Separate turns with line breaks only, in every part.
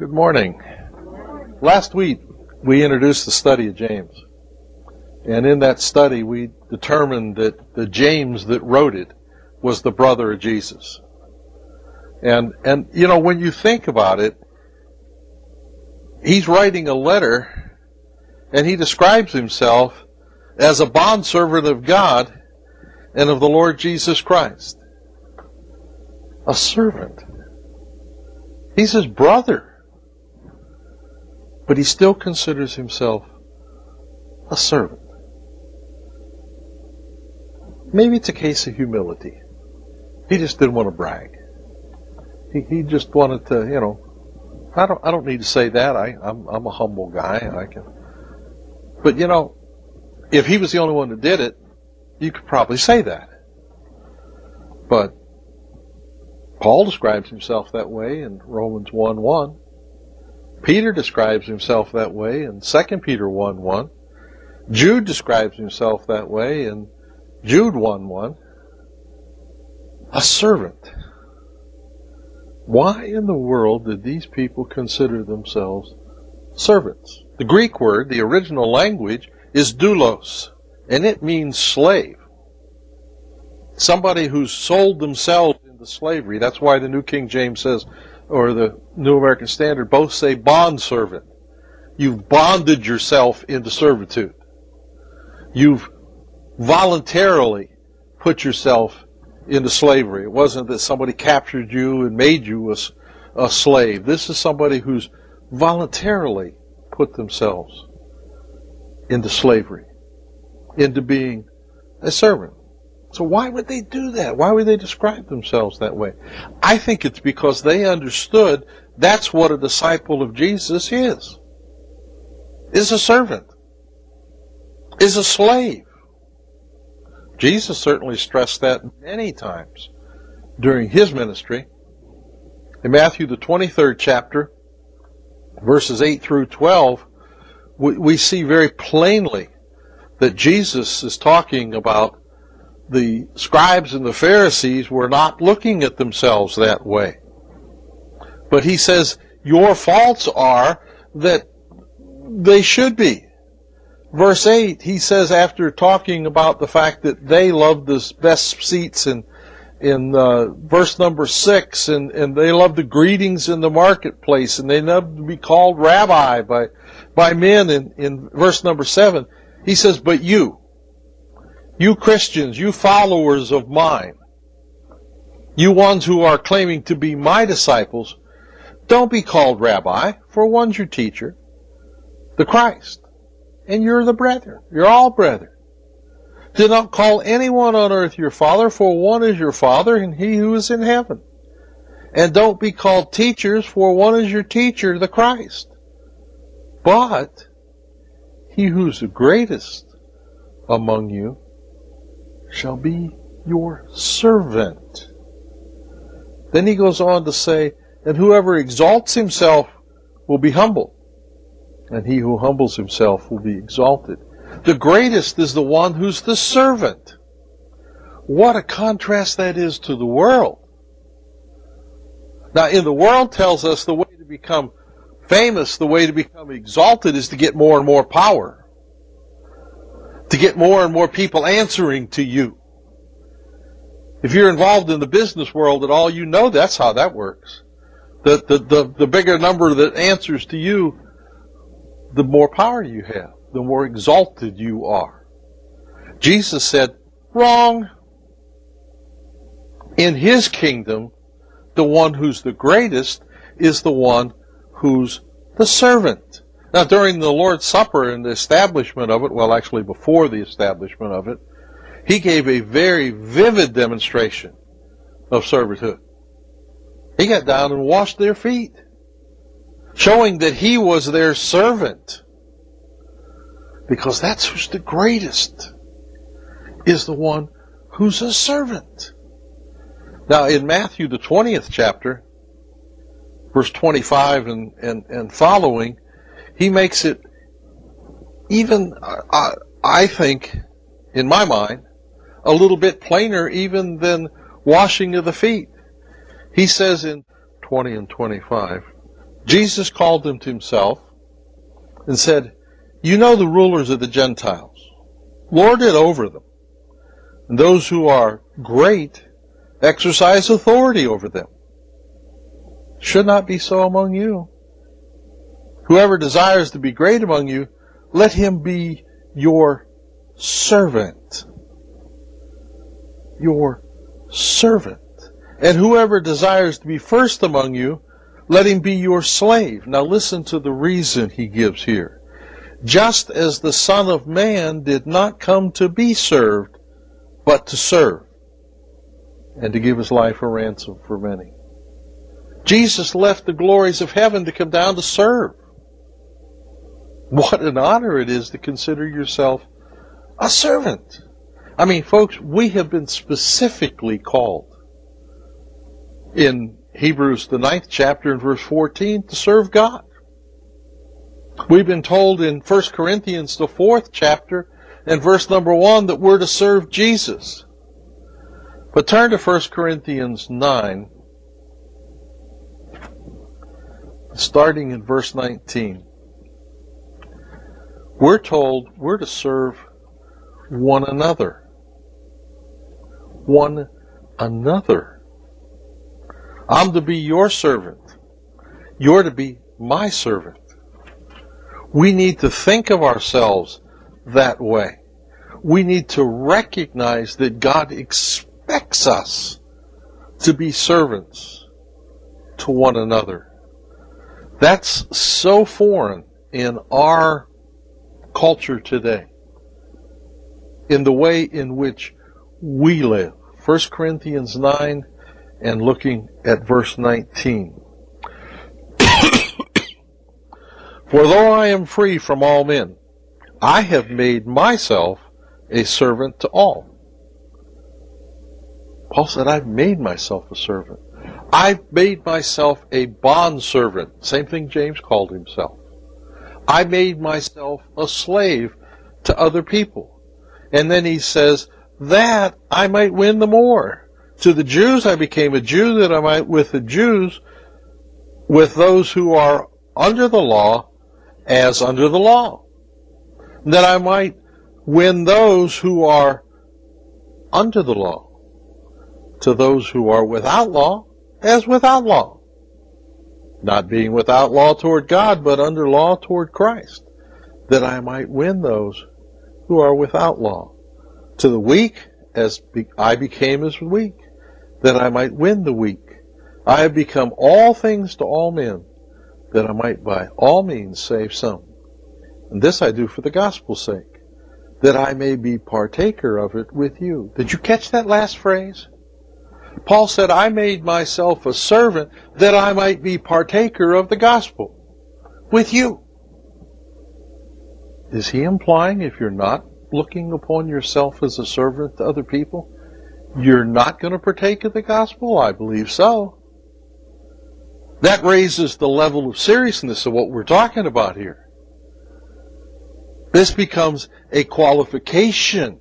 Good morning. Last week, we introduced the study of James. And in that study, we determined that the James that wrote it was the brother of Jesus. And you know, when you think about it, he's writing a letter, and he describes himself as a bondservant of God and of the Lord Jesus Christ. A servant. He's his brother. But he still considers himself a servant. Maybe it's a case of humility. He just didn't want to brag. He just wanted to, you know, I don't need to say that. I'm a humble guy. But you know, if he was the only one that did it, you could probably say that. But Paul describes himself that way in Romans 1:1. Peter describes himself that way in 2 Peter 1:1. Jude describes himself that way in Jude 1:1. A servant. Why in the world did these people consider themselves servants? The Greek word, the original language, is doulos, and it means slave. Somebody who's sold themselves into slavery. That's why the New King James says, or the New American Standard, both say bondservant. You've bonded yourself into servitude. You've voluntarily put yourself into slavery. It wasn't that somebody captured you and made you a slave. This is somebody who's voluntarily put themselves into slavery, into being a servant. So why would they do that? Why would they describe themselves that way? I think it's because they understood that's what a disciple of Jesus is a servant, is a slave. Jesus certainly stressed that many times during his ministry. In Matthew, the 23rd chapter, verses 8 through 12, we see very plainly that Jesus is talking about the scribes and the Pharisees were not looking at themselves that way. But he says, your faults are that they should be. Verse 8, he says, after talking about the fact that they loved the best seats in verse number 6, and they loved the greetings in the marketplace, and they loved to be called rabbi by men in verse number 7, he says, but you Christians, you followers of mine, you ones who are claiming to be my disciples, don't be called rabbi, for one's your teacher, the Christ, and you're the brethren. You're all brethren. Do not call anyone on earth your father, for one is your Father, and he who is in heaven. And don't be called teachers, for one is your teacher, the Christ. But he who's the greatest among you shall be your servant. Then he goes on to say, and whoever exalts himself will be humbled, and he who humbles himself will be exalted. The greatest is the one who's the servant. What a contrast that is to the world. Now, in the world tells us the way to become famous, the way to become exalted is to get more and more power. To get more and more people answering to you. If you're involved in the business world at all, you know that's how that works. The bigger number that answers to you, the more power you have, the more exalted you are. Jesus said, wrong. In his kingdom, the one who's the greatest is the one who's the servant. Now, during the Lord's Supper and the establishment of it, well, actually before the establishment of it, he gave a very vivid demonstration of servanthood. He got down and washed their feet, showing that he was their servant. Because that's who's the greatest, is the one who's a servant. Now, in Matthew, the 20th chapter, verse 25 and following, he makes it even, I think, in my mind, a little bit plainer even than washing of the feet. He says in 20 and 25, Jesus called them to himself and said, "You know the rulers of the Gentiles. Lord it over them. And those who are great exercise authority over them. Should not be so among you. Whoever desires to be great among you, let him be your servant." Your servant. "And whoever desires to be first among you, let him be your slave." Now listen to the reason he gives here. "Just as the Son of Man did not come to be served, but to serve, and to give his life a ransom for many." Jesus left the glories of heaven to come down to serve. What an honor it is to consider yourself a servant. I mean, folks, we have been specifically called in Hebrews, the 9th chapter, and verse 14, to serve God. We've been told in 1 Corinthians, the 4th chapter, and verse number 1, that we're to serve Jesus. But turn to 1 Corinthians 9, starting in verse 19. We're told we're to serve one another. One another. I'm to be your servant. You're to be my servant. We need to think of ourselves that way. We need to recognize that God expects us to be servants to one another. That's so foreign in our culture today, in the way in which we live. 1 Corinthians 9 and looking at verse 19. "For though I am free from all men, I have made myself a servant to all." Paul said, I've made myself a servant. I've made myself a bondservant. Same thing James called himself. I made myself a slave to other people. And then he says, that I might win the more. To the Jews I became a Jew, that I might with the Jews, with those who are under the law, as under the law. That I might win those who are under the law. To those who are without law, as without law. Not being without law toward God, but under law toward Christ, that I might win those who are without law. To the weak, as I became as weak, that I might win the weak. I have become all things to all men, that I might by all means save some. And this I do for the gospel's sake, that I may be partaker of it with you. Did you catch that last phrase? Paul said, I made myself a servant that I might be partaker of the gospel with you. Is he implying if you're not looking upon yourself as a servant to other people, you're not going to partake of the gospel? I believe so. That raises the level of seriousness of what we're talking about here. This becomes a qualification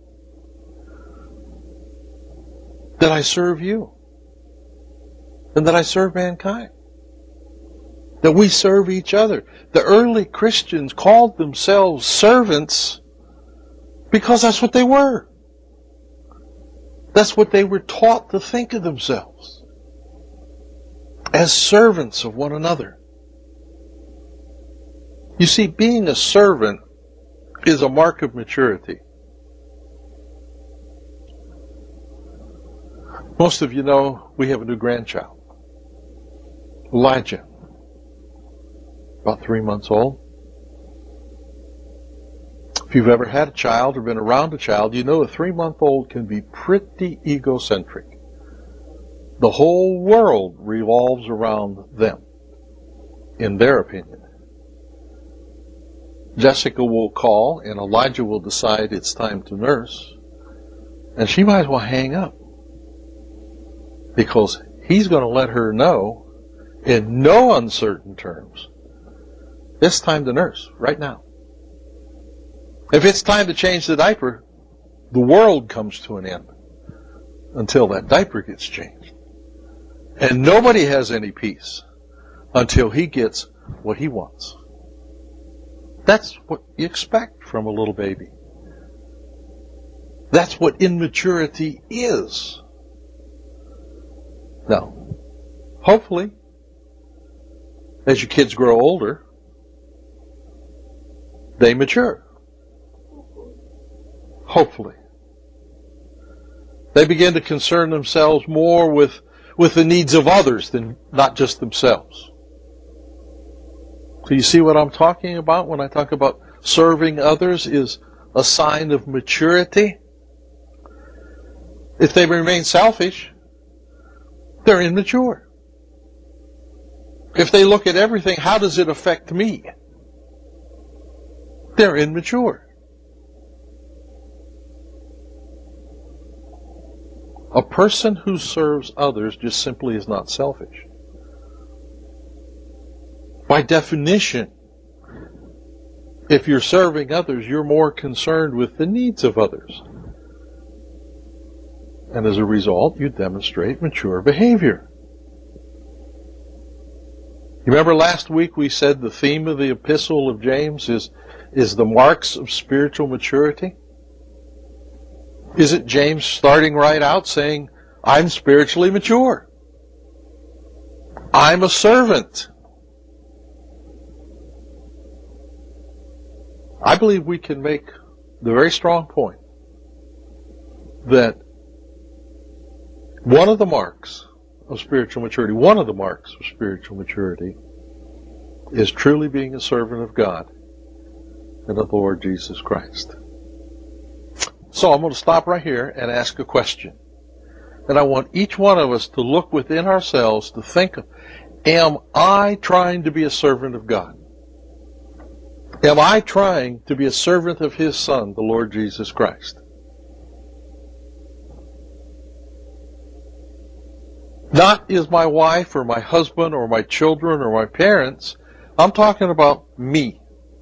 that I serve you and that I serve mankind, that we serve each other. The early Christians called themselves servants because that's what they were. That's what they were taught to think of themselves, as servants of one another. You see, being a servant is a mark of maturity. Most of you know we have a new grandchild, Elijah, about 3 months old. If you've ever had a child or been around a child, you know a 3-month-old can be pretty egocentric. The whole world revolves around them, in their opinion. Jessica will call and Elijah will decide it's time to nurse, and she might as well hang up, because he's going to let her know in no uncertain terms, it's time to nurse right now. If it's time to change the diaper, the world comes to an end until that diaper gets changed. And nobody has any peace until he gets what he wants. That's what you expect from a little baby. That's what immaturity is. Now, hopefully, as your kids grow older, they mature. Hopefully. They begin to concern themselves more with the needs of others than not just themselves. So you see what I'm talking about when I talk about serving others is a sign of maturity? If they remain selfish, they're immature. If they look at everything, how does it affect me? They're immature. A person who serves others just simply is not selfish. By definition, if you're serving others, you're more concerned with the needs of others. And as a result, you demonstrate mature behavior. You remember last week we said the theme of the epistle of James is the marks of spiritual maturity? Isn't James starting right out saying, I'm spiritually mature. I'm a servant. I believe we can make the very strong point that one of the marks of spiritual maturity is truly being a servant of God and of the Lord Jesus Christ. So I'm going to stop right here and ask a question. And I want each one of us to look within ourselves to think, am I trying to be a servant of God? Am I trying to be a servant of His Son, the Lord Jesus Christ? Not is my wife or my husband or my children or my parents. I'm talking about me.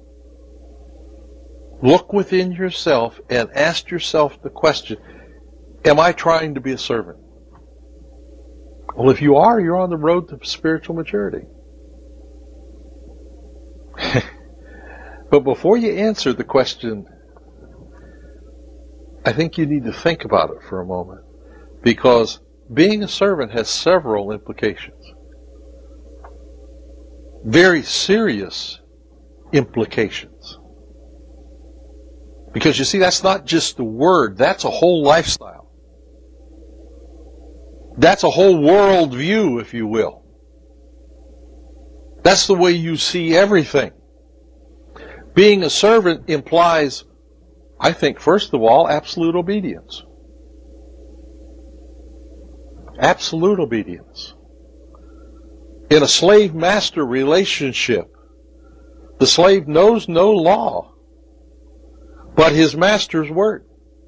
Look within yourself and ask yourself the question, am I trying to be a servant? Well, if you are, you're on the road to spiritual maturity. But before you answer the question, I think you need to think about it for a moment. Because being a servant has several implications. Very serious implications. Because you see, that's not just the word, that's a whole lifestyle. That's a whole world view, if you will. That's the way you see everything. Being a servant implies, I think, first of all, absolute obedience. Absolute obedience. In a slave-master relationship, the slave knows no law but his master's word.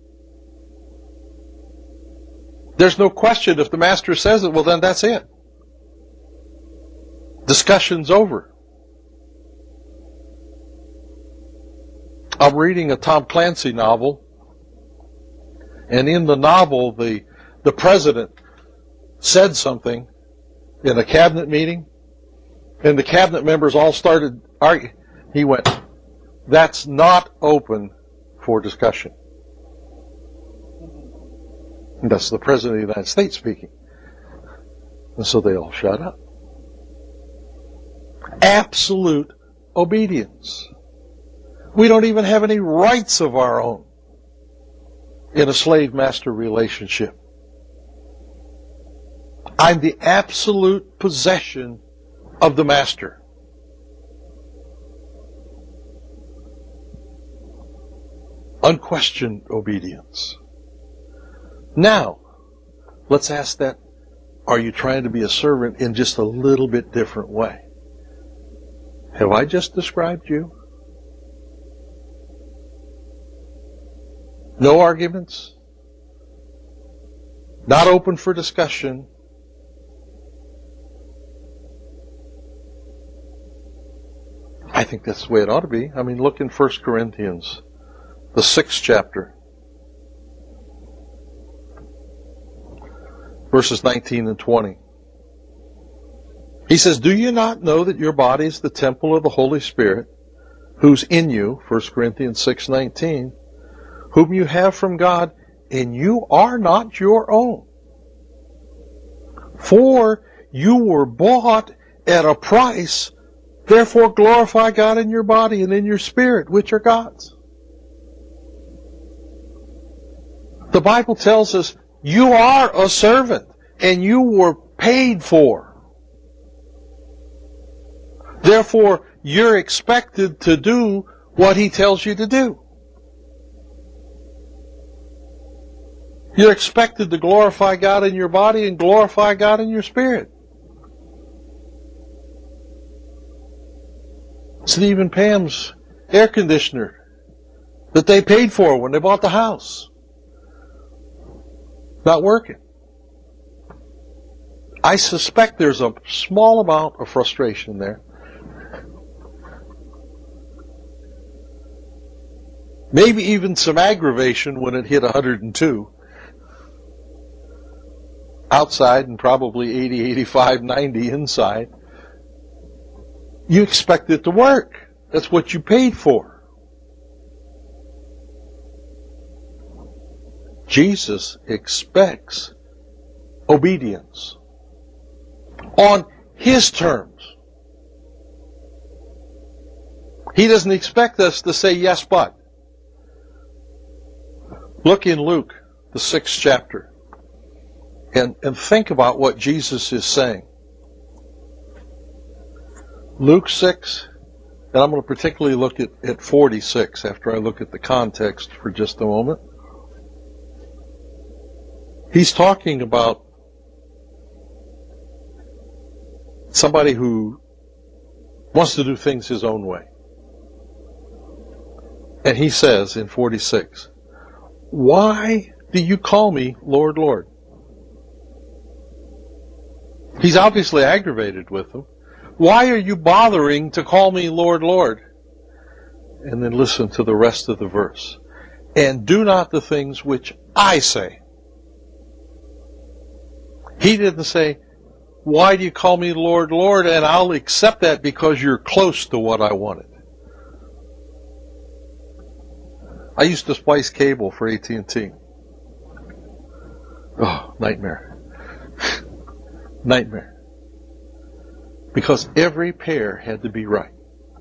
There's no question if the master says it, well then that's it. Discussion's over. I'm reading a Tom Clancy novel, and in the novel the president said something in a cabinet meeting, and the cabinet members all started arguing. He went, that's not open for discussion. And that's the President of the United States speaking. And so they all shut up. Absolute obedience. We don't even have any rights of our own in a slave-master relationship. I'm the absolute possession of the master. Unquestioned obedience. Now, let's ask that, are you trying to be a servant in just a little bit different way? Have I just described you? No arguments? Not open for discussion? I think that's the way it ought to be. I mean, look in 1 Corinthians, the 6th chapter, verses 19 and 20. He says, do you not know that your body is the temple of the Holy Spirit, who's in you, 1 Corinthians 6:19, whom you have from God, and you are not your own? For you were bought at a price, therefore glorify God in your body and in your spirit, which are God's. The Bible tells us you are a servant, and you were paid for. Therefore, you're expected to do what He tells you to do. You're expected to glorify God in your body and glorify God in your spirit. Steve and Pam's air conditioner that they paid for when they bought the house, not working. I suspect there's a small amount of frustration there. Maybe even some aggravation when it hit 102. Outside and probably 80, 85, 90 inside. You expect it to work. That's what you paid for. Jesus expects obedience on His terms. He doesn't expect us to say yes, but. Look in Luke, the 6th chapter, and think about what Jesus is saying. Luke 6, and I'm going to particularly look at 46 after I look at the context for just a moment. He's talking about somebody who wants to do things his own way. And he says in 46, why do you call me Lord, Lord? He's obviously aggravated with them. Why are you bothering to call me Lord, Lord? And then listen to the rest of the verse. And do not the things which I say. He didn't say, why do you call me Lord, Lord? And I'll accept that because you're close to what I wanted. I used to splice cable for AT&T. Oh, nightmare. Nightmare. Because every pair had to be right.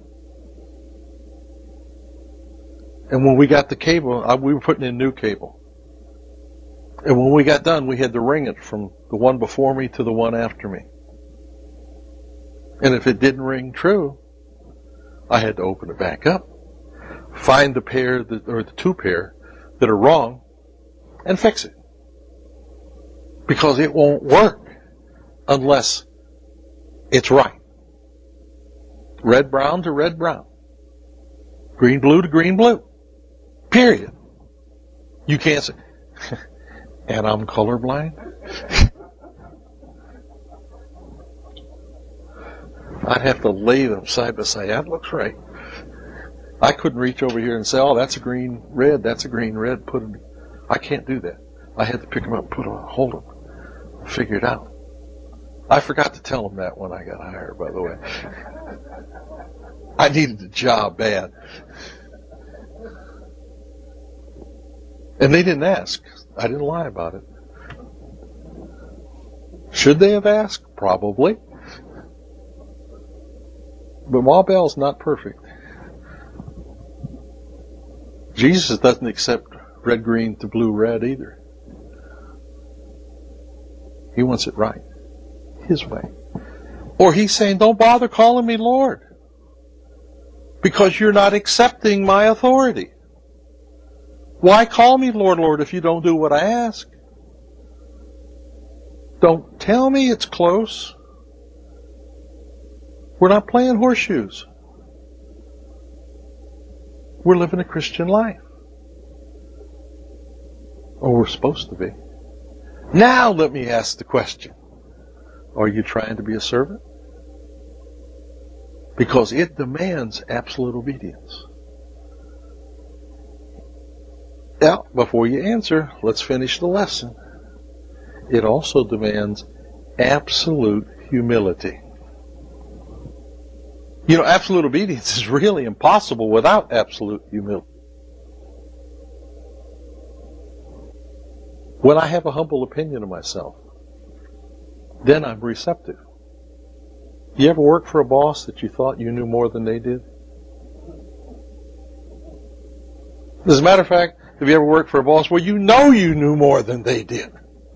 And when we got the cable, we were putting in new cable. And when we got done, we had to ring it from the one before me to the one after me. And if it didn't ring true, I had to open it back up, find the pair or the two pair that are wrong, and fix it. Because it won't work unless it's right. Red brown to red brown. Green blue to green blue. Period. You can't say, and I'm colorblind? I'd have to lay them side by side. That looks right. I couldn't reach over here and say, oh, that's a green red, that's a green red. Put them. I can't do that. I had to pick them up, put them on, hold them, figure it out. I forgot to tell them that when I got hired, by the way. I needed the job bad. And they didn't ask. I didn't lie about it. Should they have asked? Probably. But Ma Bell's not perfect. Jesus doesn't accept red, green to blue, red either. He wants it right. His way. Or he's saying, don't bother calling me Lord. Because you're not accepting my authority. Why call me Lord, Lord if you don't do what I ask? Don't tell me it's close. We're not playing horseshoes. We're living a Christian life. Or we're supposed to be. Now let me ask the question. Are you trying to be a servant? Because it demands absolute obedience. Now, before you answer, let's finish the lesson. It also demands absolute humility. You know, absolute obedience is really impossible without absolute humility. When I have a humble opinion of myself, then I'm receptive. You ever work for a boss that you thought you knew more than they did? As a matter of fact, have you ever worked for a boss where you know you knew more than they did?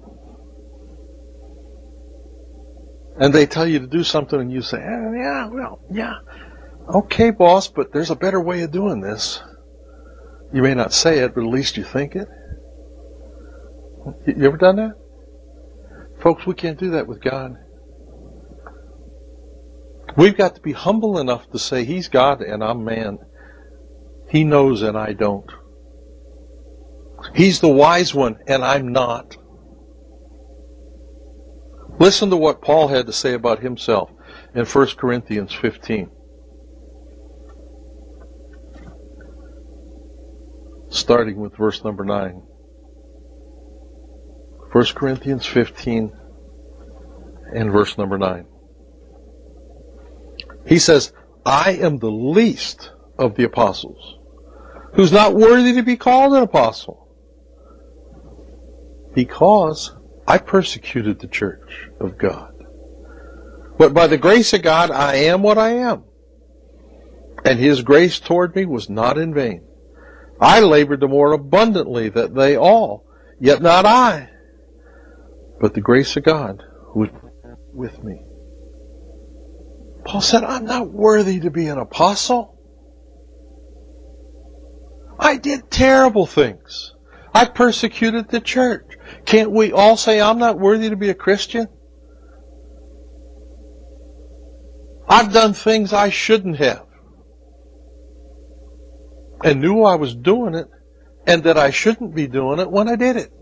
And they tell you to do something and you say, yeah. Okay, boss, but there's a better way of doing this. You may not say it, but at least you think it. You ever done that? Folks, we can't do that with God. We've got to be humble enough to say, He's God and I'm man. He knows and I don't. He's the wise one and I'm not. Listen to what Paul had to say about himself in 1 Corinthians 15. Starting with verse number 9. 1 Corinthians 15 and verse number 9. He says, I am the least of the apostles, who's not worthy to be called an apostle, because I persecuted the church of God. But by the grace of God, I am what I am. And His grace toward me was not in vain. I labored the more abundantly than they all, yet not I, but the grace of God who was with me. Paul said, I'm not worthy to be an apostle. I did terrible things. I persecuted the church. Can't we all say I'm not worthy to be a Christian? I've done things I shouldn't have. And knew I was doing it and that I shouldn't be doing it when I did it.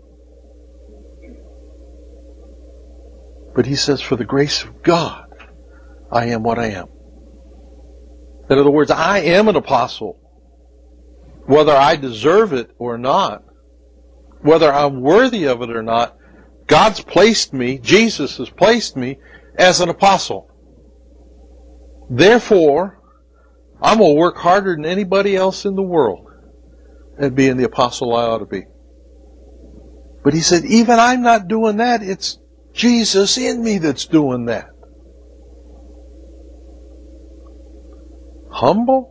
But he says, for the grace of God, I am what I am. In other words, I am an apostle. Whether I deserve it or not, whether I'm worthy of it or not, God's placed me, Jesus has placed me as an apostle. Therefore, I'm going to work harder than anybody else in the world at being the apostle I ought to be. But he said, even I'm not doing that. It's Jesus in me that's doing that. Humble?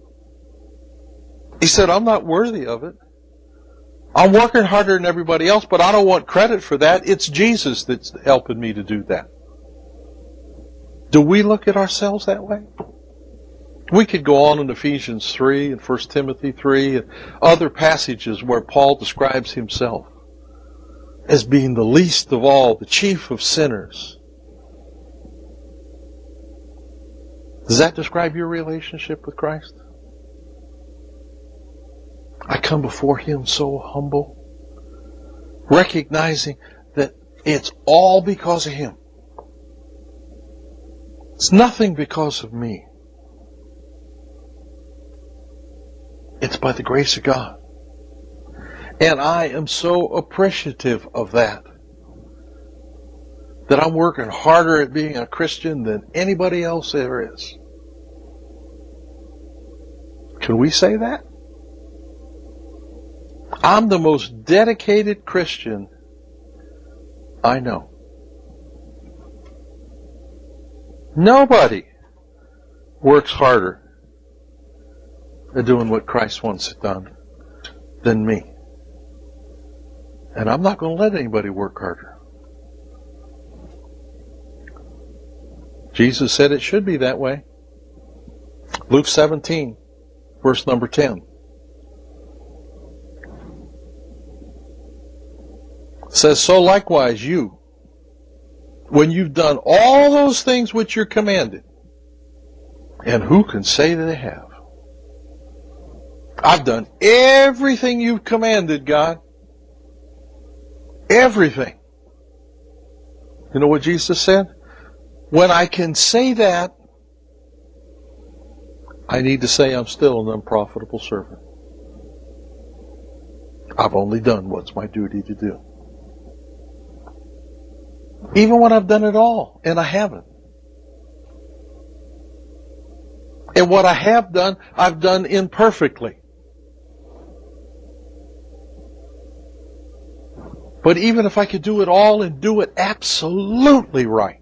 He said, I'm not worthy of it. I'm working harder than everybody else, but I don't want credit for that. It's Jesus that's helping me to do that. Do we look at ourselves that way? We could go on in Ephesians 3 and 1 Timothy 3 and other passages where Paul describes himself as being the least of all, the chief of sinners. Does that describe your relationship with Christ? I come before Him so humble, recognizing that it's all because of Him. It's nothing because of me. It's by the grace of God. And I am so appreciative of that I'm working harder at being a Christian than anybody else there is. Can we say that? I'm the most dedicated Christian I know. Nobody works harder at doing what Christ wants it done than me. And I'm not going to let anybody work harder. Jesus said it should be that way. Luke 17, verse number 10. Says, so likewise you, when you've done all those things which you're commanded, and who can say that they have? I've done everything you've commanded, God. Everything. You know what Jesus said? When I can say that, I need to say I'm still an unprofitable servant. I've only done what's my duty to do. Even when I've done it all, and I haven't. And what I have done, I've done imperfectly. But even if I could do it all and do it absolutely right,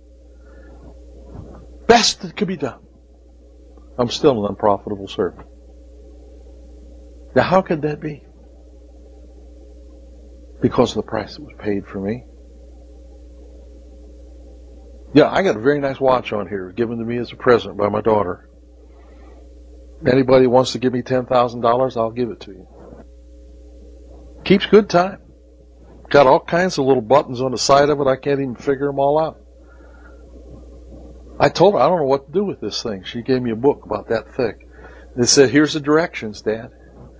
best that could be done, I'm still an unprofitable servant. Now, how could that be? Because of the price that was paid for me. Yeah, I got a very nice watch on here, given to me as a present by my daughter. Anybody wants to give me $10,000, I'll give it to you. Keeps good time. Got all kinds of little buttons on the side of it. I can't even figure them all out. I told her, I don't know what to do with this thing. She gave me a book about that thick. It said, here's the directions, Dad.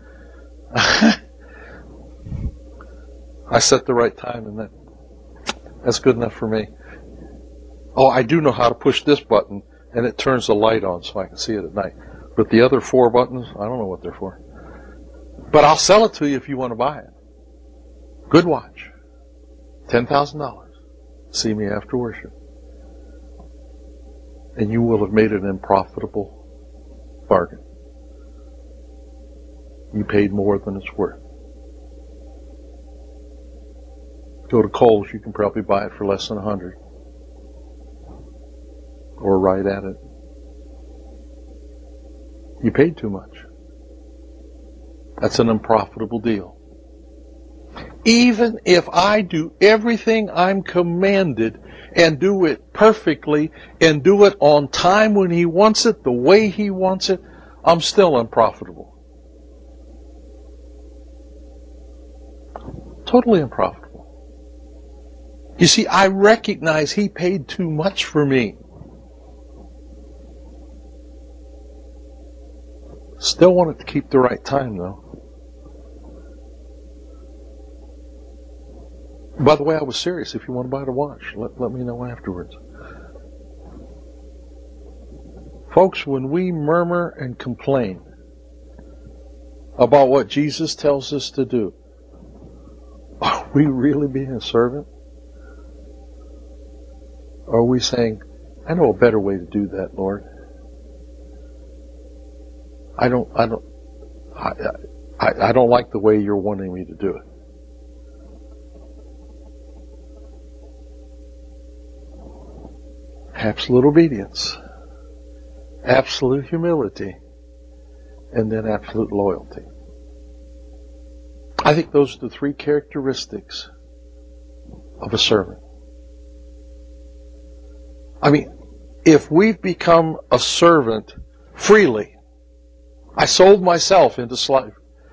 I set the right time, and that's good enough for me. Oh, I do know how to push this button, and it turns the light on so I can see it at night. But the other 4 buttons, I don't know what they're for. But I'll sell it to you if you want to buy it. Good watch. $10,000. See me after worship. And you will have made an unprofitable bargain. You paid more than it's worth. Go to Kohl's, you can probably buy it for less than $100. Or right at it. You paid too much. That's an unprofitable deal. Even if I do everything I'm commanded and do it perfectly and do it on time when He wants it, the way He wants it, I'm still unprofitable. Totally unprofitable. You see, I recognize He paid too much for me. Still wanted to keep the right time, though. By the way, I was serious. If you want to buy the watch, let me know afterwards. Folks, when we murmur and complain about what Jesus tells us to do, are we really being a servant? Or are we saying, I know a better way to do that, Lord? I don't like the way you're wanting me to do it. Absolute obedience, absolute humility, and then absolute loyalty. I think those are the 3 characteristics of a servant. I mean, if we've become a servant freely, I sold myself into slavery.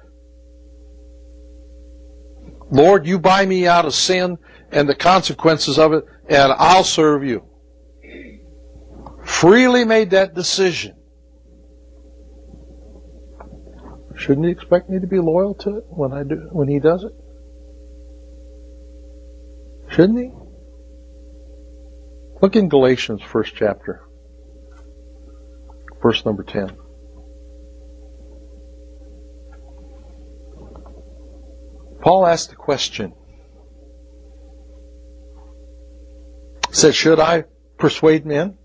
Lord, you buy me out of sin and the consequences of it, and I'll serve you. Freely made that decision. Shouldn't He expect me to be loyal to it when He does it? Shouldn't He? Look in Galatians, 1st chapter, verse number 10. Paul asked the question. He said, should I persuade men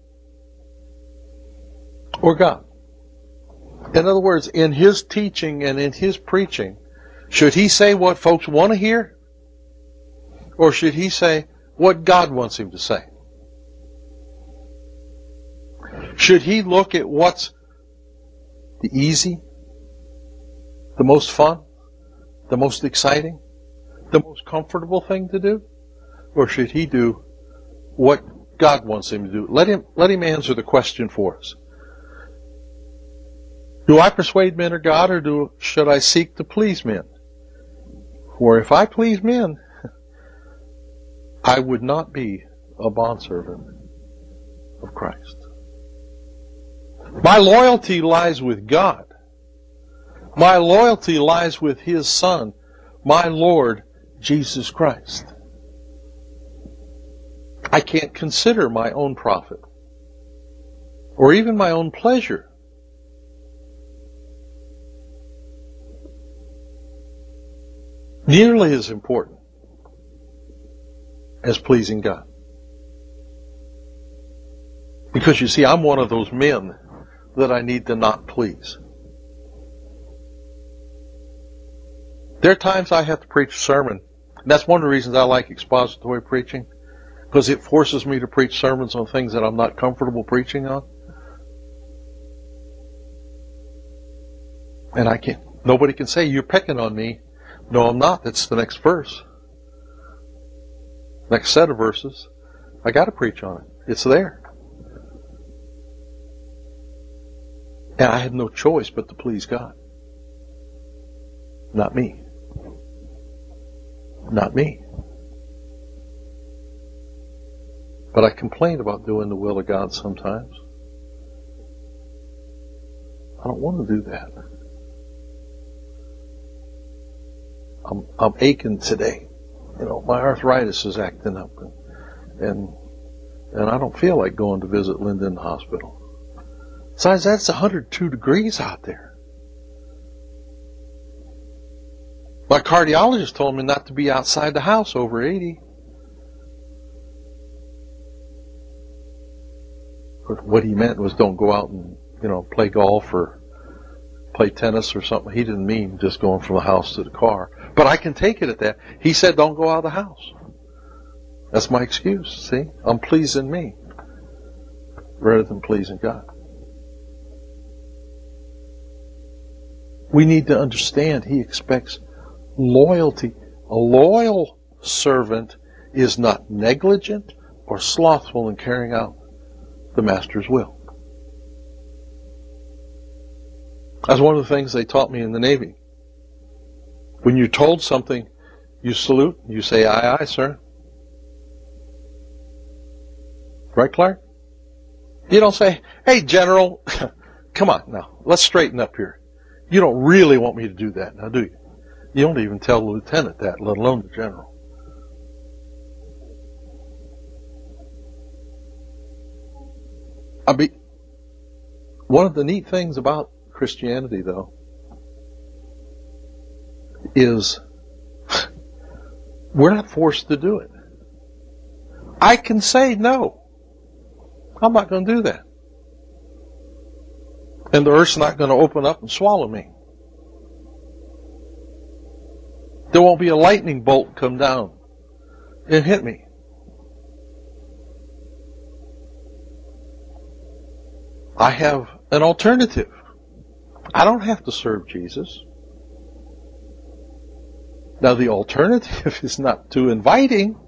or God? In other words, in his teaching and in his preaching, should he say what folks want to hear? Or should he say what God wants him to say? Should he look at what's the easy, the most fun, the most exciting, the most comfortable thing to do? Or should he do what God wants him to do? Let him answer the question for us. Do I persuade men or God, or should I seek to please men? For if I please men, I would not be a bondservant of Christ. My loyalty lies with God. My loyalty lies with His Son, my Lord Jesus Christ. I can't consider my own profit or even my own pleasure nearly as important as pleasing God. Because you see, I'm one of those men that I need to not please. There are times I have to preach a sermon. And that's one of the reasons I like expository preaching, because it forces me to preach sermons on things that I'm not comfortable preaching on. And nobody can say, you're picking on me. No, I'm not. That's the next verse. Next set of verses. I got to preach on it. It's there. And I had no choice but to please God. Not me. Not me. But I complain about doing the will of God sometimes. I don't want to do that. I'm aching today. My arthritis is acting up, and I don't feel like going to visit Linda in the hospital. Besides, that's 102 degrees out there. My cardiologist told me not to be outside the house over 80. What he meant was don't go out and, play golf or play tennis or something. He didn't mean just going from the house to the car. But I can take it at that. He said don't go out of the house. That's my excuse, see? I'm pleasing me rather than pleasing God. We need to understand He expects loyalty. A loyal servant is not negligent or slothful in carrying out the master's will. That's one of the things they taught me in the Navy. When you're told something, you salute, you say, aye, aye, sir. Right, Clark? You don't say, hey, General, come on now, let's straighten up here. You don't really want me to do that now, do you? You don't even tell the lieutenant that, let alone the general. One of the neat things about Christianity, though, is we're not forced to do it. I can say no. I'm not going to do that. And the earth's not going to open up and swallow me. There won't be a lightning bolt come down and hit me. I have an alternative. I don't have to serve Jesus. Now the alternative is not too inviting,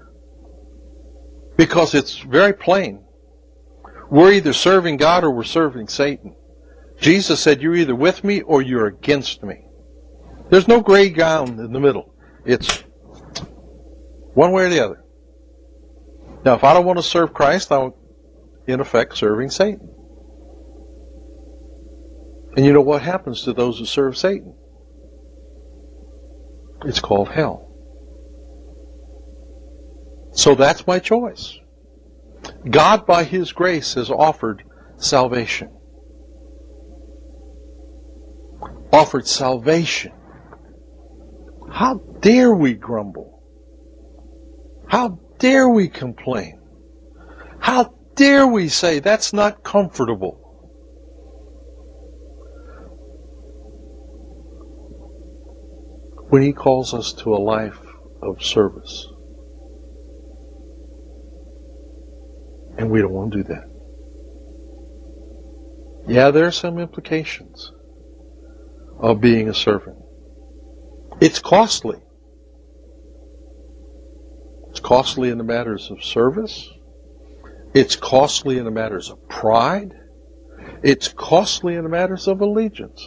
because it's very plain. We're either serving God or we're serving Satan. Jesus said, you're either with me or you're against me. There's no gray ground in the middle. It's one way or the other. Now, if I don't want to serve Christ, I'm in effect serving Satan. And you know what happens to those who serve Satan? It's called hell. So that's my choice. God, by His grace, has offered salvation. Offered salvation. How dare we grumble? How dare we complain? How dare we say that's not comfortable? When He calls us to a life of service. And we don't want to do that. Yeah, there are some implications of being a servant. It's costly. It's costly in the matters of service. It's costly in the matters of pride. It's costly in the matters of allegiance.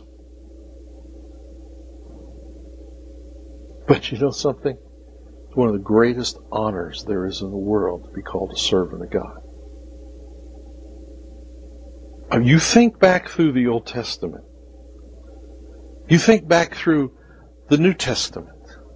But you know something? It's one of the greatest honors there is in the world to be called a servant of God. You think back through the Old Testament. You think back through the New Testament.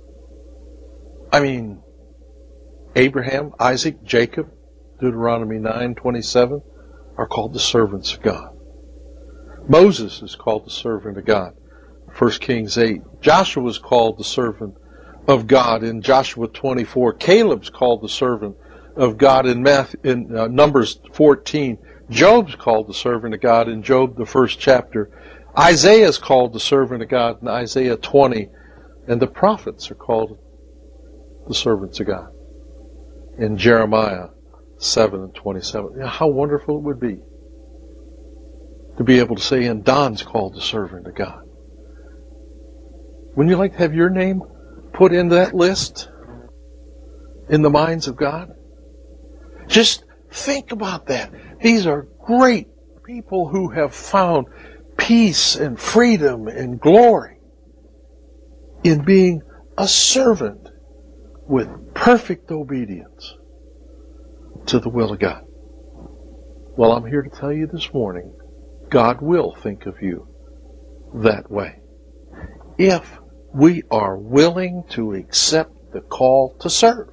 I mean, Abraham, Isaac, Jacob, Deuteronomy 9:27 are called the servants of God. Moses is called the servant of God, 1 Kings 8. Joshua is called the servant of God in Joshua 24. Caleb's called the servant of God in Numbers 14. Job's called the servant of God in Job, the first chapter. Isaiah's called the servant of God in Isaiah 20. And the prophets are called the servants of God in Jeremiah 7 and 27. You know, how wonderful it would be to be able to say, and Don's called the servant of God. Wouldn't you like to have your name put in that list in the minds of God? Just think about that. These are great people who have found peace and freedom and glory in being a servant with perfect obedience to the will of God. Well, I'm here to tell you this morning, God will think of you that way, if we are willing to accept the call to serve.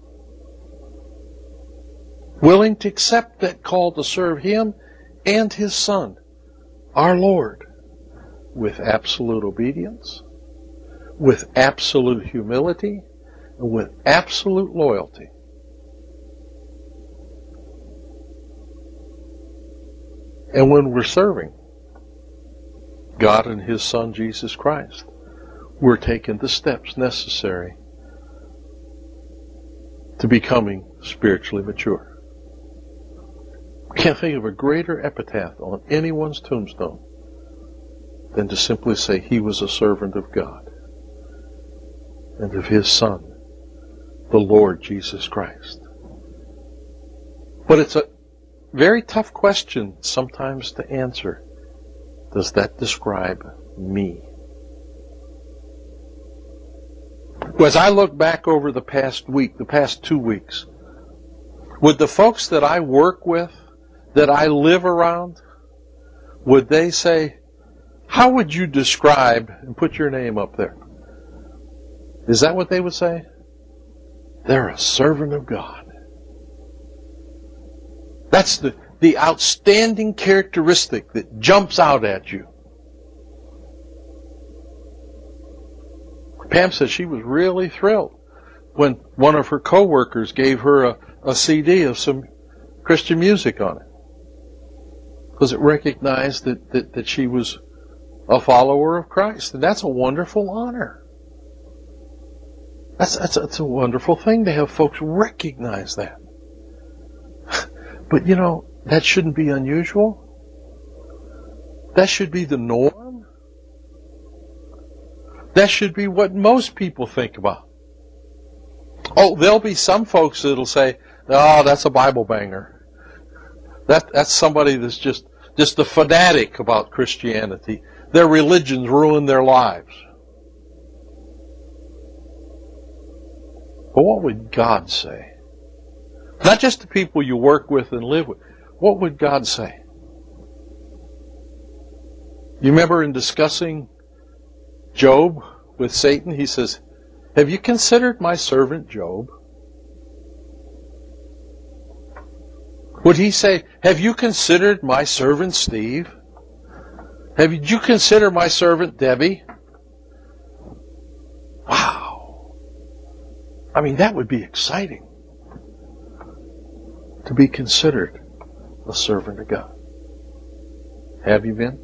Willing to accept that call to serve Him and His Son, our Lord, with absolute obedience, with absolute humility, and with absolute loyalty. And when we're serving God and His Son, Jesus Christ, we're taking the steps necessary to becoming spiritually mature. Can't think of a greater epitaph on anyone's tombstone than to simply say he was a servant of God and of His Son, the Lord Jesus Christ. But it's a very tough question sometimes to answer. Does that describe me? As I look back over the past week, the past 2 weeks, would the folks that I work with, that I live around, would they say, how would you describe, and put your name up there? Is that what they would say? They're a servant of God. That's the outstanding characteristic that jumps out at you. Pam said she was really thrilled when one of her co-workers gave her a CD of some Christian music on it, because it recognized that she was a follower of Christ. And that's a wonderful honor. That's a wonderful thing to have folks recognize that. But you know, that shouldn't be unusual. That should be the norm. That should be what most people think about. Oh, there'll be some folks that'll say, oh, that's a Bible banger. That's somebody that's just a fanatic about Christianity. Their religions ruin their lives. But what would God say? Not just the people you work with and live with. What would God say? You remember in discussing Job with Satan, he says, have you considered my servant Job? Would he say, have you considered my servant Steve? Did you consider my servant Debbie? Wow. I mean, that would be exciting, to be considered a servant of God. Have you been?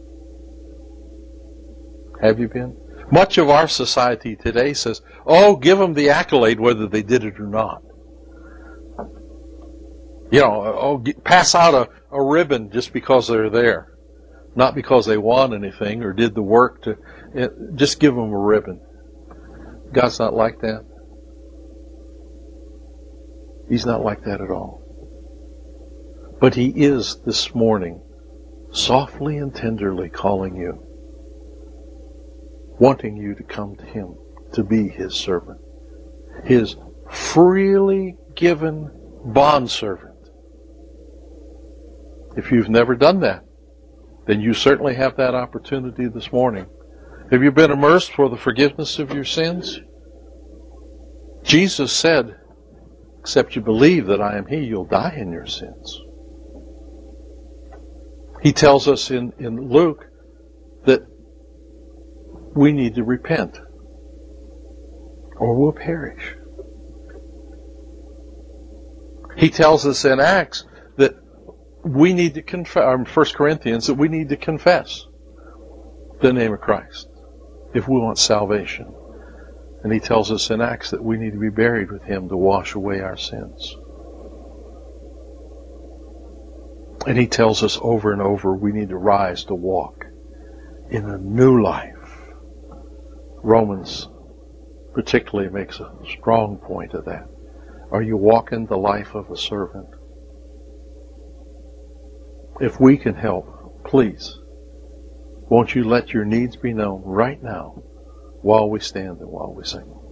Have you been? Much of our society today says, oh, give them the accolade whether they did it or not. You know, pass out a ribbon just because they're there. Not because they won anything or did the work just give them a ribbon. God's not like that. He's not like that at all. But He is this morning softly and tenderly calling you, wanting you to come to Him, to be His servant, His freely given bondservant. If you've never done that, then you certainly have that opportunity this morning. Have you been immersed for the forgiveness of your sins? Jesus said, except you believe that I am He, you'll die in your sins. He tells us in Luke that we need to repent or we'll perish. He tells us in Acts that we need to confess, 1 Corinthians, that we need to confess the name of Christ if we want salvation. And he tells us in Acts that we need to be buried with him to wash away our sins. And he tells us over and over we need to rise to walk in a new life. Romans particularly makes a strong point of that. Are you walking the life of a servant? If we can help, please, won't you let your needs be known right now while we stand and while we sing?